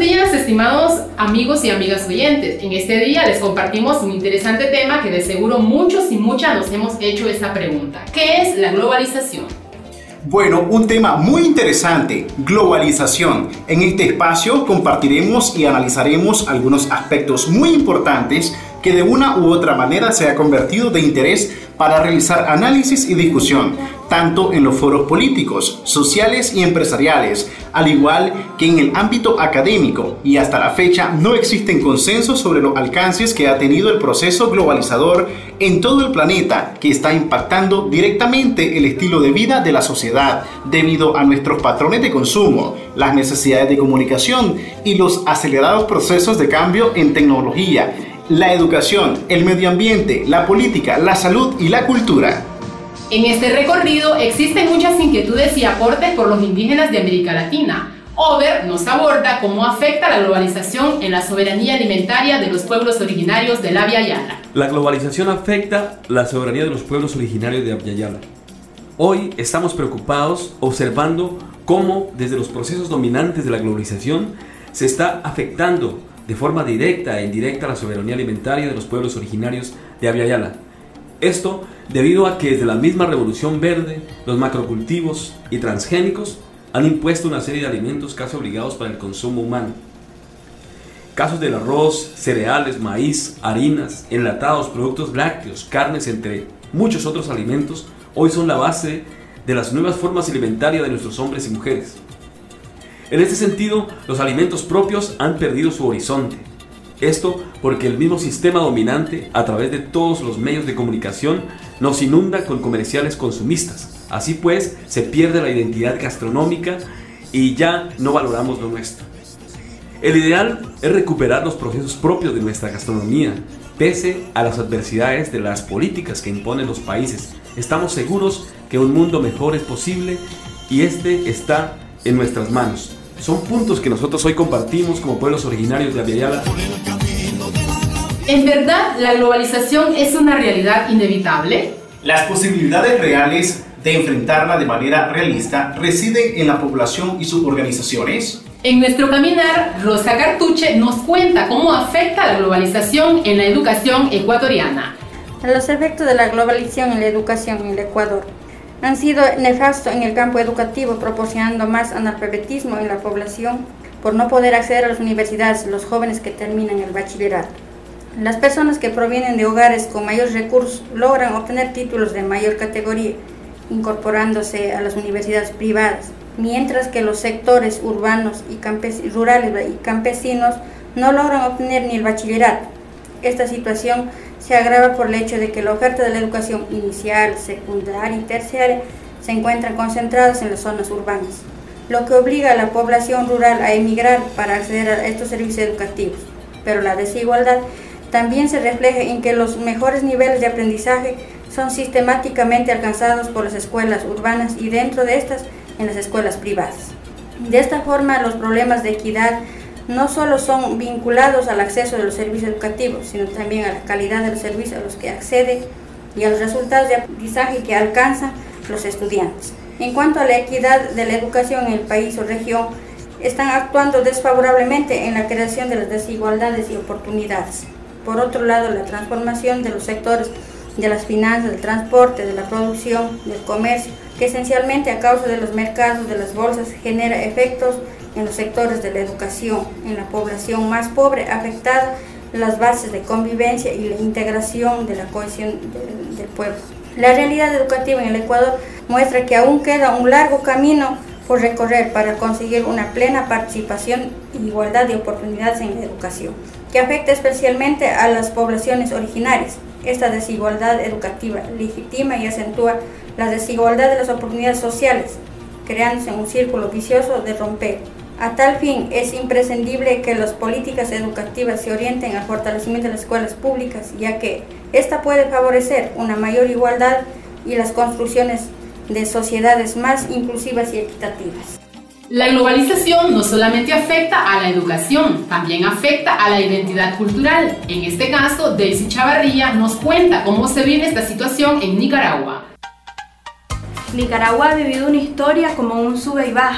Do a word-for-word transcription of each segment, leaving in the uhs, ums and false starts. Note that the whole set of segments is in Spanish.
días, estimados amigos y amigas oyentes. En este día les compartimos un interesante tema que de seguro muchos y muchas nos hemos hecho esta pregunta. ¿Qué es la globalización? Bueno, un tema muy interesante, globalización. En este espacio compartiremos y analizaremos algunos aspectos muy importantes que de una u otra manera se ha convertido de interés para realizar análisis y discusión, tanto en los foros políticos, sociales y empresariales, al igual que en el ámbito académico, y hasta la fecha no existen consensos sobre los alcances que ha tenido el proceso globalizador en todo el planeta, que está impactando directamente el estilo de vida de la sociedad debido a nuestros patrones de consumo, las necesidades de comunicación y los acelerados procesos de cambio en tecnología, la educación, el medio ambiente, la política, la salud y la cultura. En este recorrido existen muchas inquietudes y aportes por los indígenas de América Latina. Over nos aborda cómo afecta la globalización en la soberanía alimentaria de los pueblos originarios del Abya Yala. La globalización afecta la soberanía de los pueblos originarios de Abya Yala. Hoy estamos preocupados observando cómo desde los procesos dominantes de la globalización se está afectando de forma directa e indirecta la soberanía alimentaria de los pueblos originarios de Abya Yala. Esto debido a que desde la misma revolución verde, los macrocultivos y transgénicos han impuesto una serie de alimentos casi obligados para el consumo humano. Casos del arroz, cereales, maíz, harinas, enlatados, productos lácteos, carnes, entre muchos otros alimentos, hoy son la base de las nuevas formas alimentarias de nuestros hombres y mujeres. En este sentido, los alimentos propios han perdido su horizonte. Esto porque el mismo sistema dominante, a través de todos los medios de comunicación, nos inunda con comerciales consumistas. Así pues, se pierde la identidad gastronómica y ya no valoramos lo nuestro. El ideal es recuperar los procesos propios de nuestra gastronomía, pese a las adversidades de las políticas que imponen los países. Estamos seguros que un mundo mejor es posible y este está en nuestras manos. Son puntos que nosotros hoy compartimos como pueblos originarios de Abya Yala. ¿En verdad la globalización es una realidad inevitable? Las posibilidades reales de enfrentarla de manera realista residen en la población y sus organizaciones. En nuestro caminar, Rosa Cartuche nos cuenta cómo afecta la globalización en la educación ecuatoriana. Los efectos de la globalización en la educación en el Ecuador han sido nefastos en el campo educativo, proporcionando más analfabetismo en la población por no poder acceder a las universidades, los jóvenes que terminan el bachillerato. Las personas que provienen de hogares con mayores recursos logran obtener títulos de mayor categoría, incorporándose a las universidades privadas, mientras que los sectores urbanos y campes- rurales y campesinos no logran obtener ni el bachillerato. Esta situación se agrava por el hecho de que la oferta de la educación inicial, secundaria y terciaria se encuentran concentradas en las zonas urbanas, lo que obliga a la población rural a emigrar para acceder a estos servicios educativos. Pero la desigualdad también se refleja en que los mejores niveles de aprendizaje son sistemáticamente alcanzados por las escuelas urbanas y dentro de estas en las escuelas privadas. De esta forma, los problemas de equidad no solo son vinculados al acceso de los servicios educativos, sino también a la calidad de los servicios a los que acceden y a los resultados de aprendizaje que alcanzan los estudiantes. En cuanto a la equidad de la educación en el país o región, están actuando desfavorablemente en la creación de las desigualdades y oportunidades. Por otro lado, la transformación de los sectores de las finanzas, del transporte, de la producción, del comercio, que esencialmente a causa de los mercados, de las bolsas, genera efectos en los sectores de la educación, en la población más pobre, afectada las bases de convivencia y la integración de la cohesión del, del pueblo. La realidad educativa en el Ecuador muestra que aún queda un largo camino por recorrer para conseguir una plena participación e igualdad de oportunidades en la educación, que afecta especialmente a las poblaciones originarias. Esta desigualdad educativa legitima y acentúa la desigualdad de las oportunidades sociales, creándose un círculo vicioso de romper. A tal fin, es imprescindible que las políticas educativas se orienten al fortalecimiento de las escuelas públicas, ya que esta puede favorecer una mayor igualdad y las construcciones de sociedades más inclusivas y equitativas. La globalización no solamente afecta a la educación, también afecta a la identidad cultural. En este caso, Daisy Chavarría nos cuenta cómo se vive esta situación en Nicaragua. Nicaragua ha vivido una historia como un sube y baja.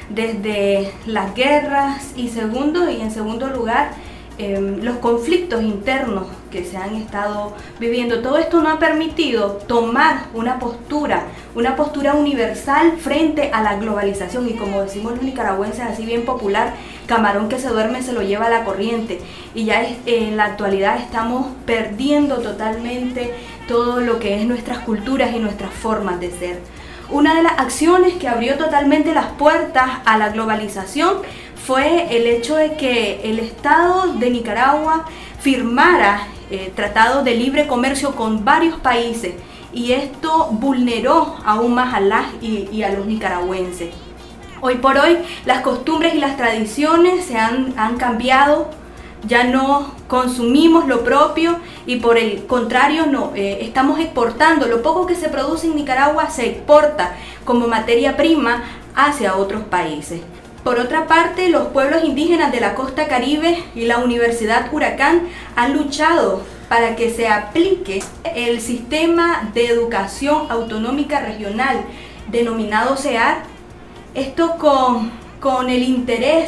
desde las guerras y segundo y en segundo lugar eh, los conflictos internos que se han estado viviendo. Todo esto no ha permitido tomar una postura, una postura universal frente a la globalización, y como decimos los nicaragüenses así bien popular, camarón que se duerme se lo lleva a la corriente, y ya es, en la actualidad estamos perdiendo totalmente todo lo que es nuestras culturas y nuestras formas de ser. Una de las acciones que abrió totalmente las puertas a la globalización fue el hecho de que el Estado de Nicaragua firmara eh, tratados de libre comercio con varios países, y esto vulneró aún más a las y, y a los nicaragüenses. Hoy por hoy las costumbres y las tradiciones se han, han cambiado, ya no consumimos lo propio y por el contrario no, eh, estamos exportando. Lo poco que se produce en Nicaragua se exporta como materia prima hacia otros países. Por otra parte, los pueblos indígenas de la costa Caribe y la Universidad Huracán han luchado para que se aplique el sistema de educación autonómica regional denominado C E A R, esto con, con el interés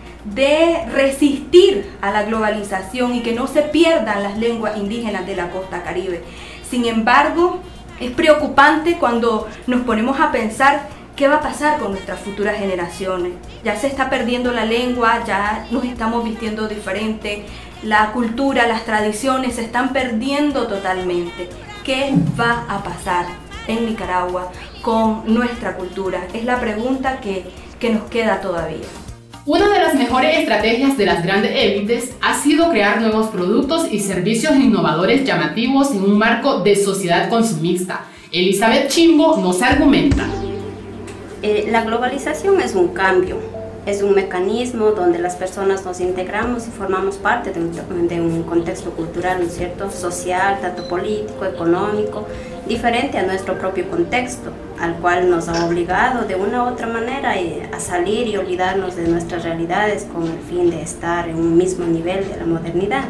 de resistir a la globalización y que no se pierdan las lenguas indígenas de la costa Caribe. Sin embargo, es preocupante cuando nos ponemos a pensar qué va a pasar con nuestras futuras generaciones. Ya se está perdiendo la lengua, ya nos estamos vistiendo diferente, la cultura, las tradiciones se están perdiendo totalmente. ¿Qué va a pasar en Nicaragua con nuestra cultura? Es la pregunta que, que nos queda todavía. Una de las mejores estrategias de las grandes élites ha sido crear nuevos productos y servicios innovadores llamativos en un marco de sociedad consumista. Elizabeth Chimbo nos argumenta. Eh, la globalización es un cambio, es un mecanismo donde las personas nos integramos y formamos parte de un, de un contexto cultural, ¿no es cierto?, social, tanto político, económico, diferente a nuestro propio contexto, al cual nos ha obligado de una u otra manera a salir y olvidarnos de nuestras realidades con el fin de estar en un mismo nivel de la modernidad.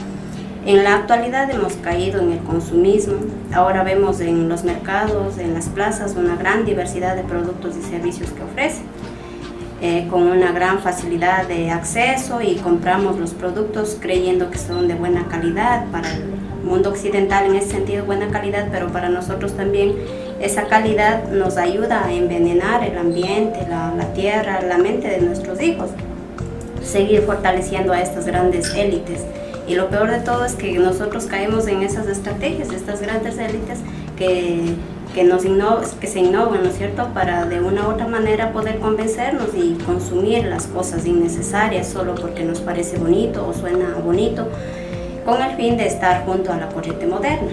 En la actualidad hemos caído en el consumismo. Ahora vemos en los mercados, en las plazas, una gran diversidad de productos y servicios que ofrecen, eh, con una gran facilidad de acceso, y compramos los productos creyendo que son de buena calidad. Para el mundo occidental en ese sentido buena calidad, pero para nosotros también esa calidad nos ayuda a envenenar el ambiente, la, la tierra, la mente de nuestros hijos, seguir fortaleciendo a estas grandes élites. Y lo peor de todo es que nosotros caemos en esas estrategias, estas grandes élites que, que, nos inno, que se innovan, ¿no es cierto?, para de una u otra manera poder convencernos y consumir las cosas innecesarias solo porque nos parece bonito o suena bonito, con el fin de estar junto a la corriente moderna.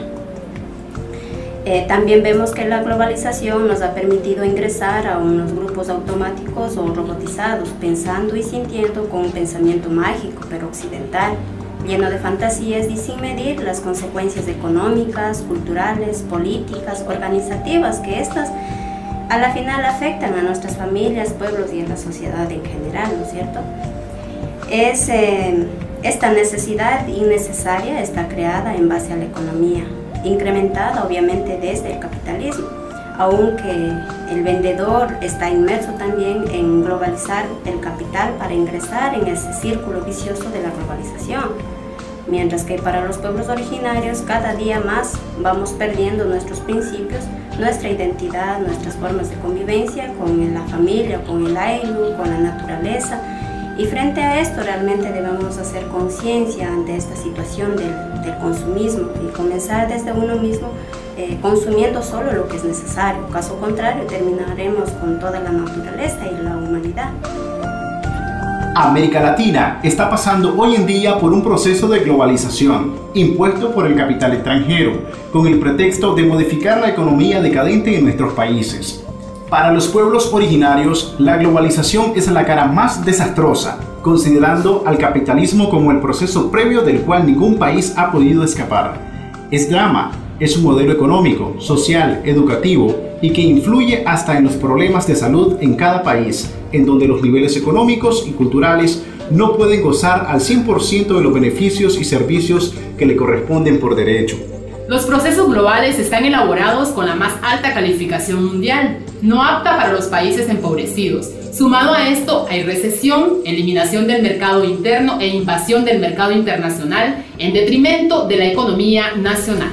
Eh, también vemos que la globalización nos ha permitido ingresar a unos grupos automáticos o robotizados, pensando y sintiendo con un pensamiento mágico pero occidental, lleno de fantasías y sin medir las consecuencias económicas, culturales, políticas, organizativas, que estas a la final afectan a nuestras familias, pueblos y a la sociedad en general, ¿no es cierto? Es, eh, esta necesidad innecesaria está creada en base a la economía, incrementada obviamente desde el capitalismo, aunque el vendedor está inmerso también en globalizar el capital para ingresar en ese círculo vicioso de la globalización, mientras que para los pueblos originarios cada día más vamos perdiendo nuestros principios, nuestra identidad, nuestras formas de convivencia con la familia, con el ayllu, con la naturaleza. Y frente a esto realmente debemos hacer conciencia ante esta situación del, del consumismo y comenzar desde uno mismo eh, consumiendo solo lo que es necesario. Caso contrario, terminaremos con toda la naturaleza y la humanidad. América Latina está pasando hoy en día por un proceso de globalización impuesto por el capital extranjero con el pretexto de modificar la economía decadente en nuestros países. Para los pueblos originarios, la globalización es la cara más desastrosa, considerando al capitalismo como el proceso previo del cual ningún país ha podido escapar. Es drama, es un modelo económico, social, educativo y que influye hasta en los problemas de salud en cada país, en donde los niveles económicos y culturales no pueden gozar al cien por ciento de los beneficios y servicios que le corresponden por derecho. Los procesos globales están elaborados con la más alta calificación mundial, no apta para los países empobrecidos. Sumado a esto, hay recesión, eliminación del mercado interno e invasión del mercado internacional en detrimento de la economía nacional.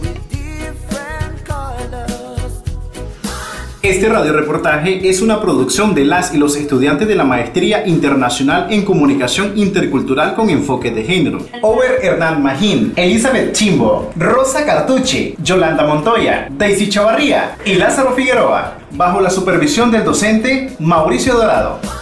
Este radioreportaje es una producción de las y los estudiantes de la Maestría Internacional en Comunicación Intercultural con Enfoque de Género. Over Hernán Magín, Elizabeth Chimbo, Rosa Cartucci, Yolanda Montoya, Daisy Chavarría y Lázaro Figueroa, bajo la supervisión del docente Mauricio Dorado.